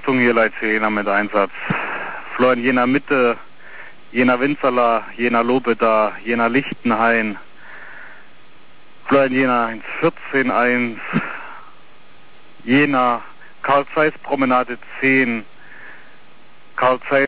Richtung hier Leid für Jena mit Einsatz. Florian Jena Mitte, Jena Winzerla, Jena Lobeda, Jena Lichtenhain. Florian Jena 114-1. Jena Karl-Zeiss Promenade 10. Karl Zeiss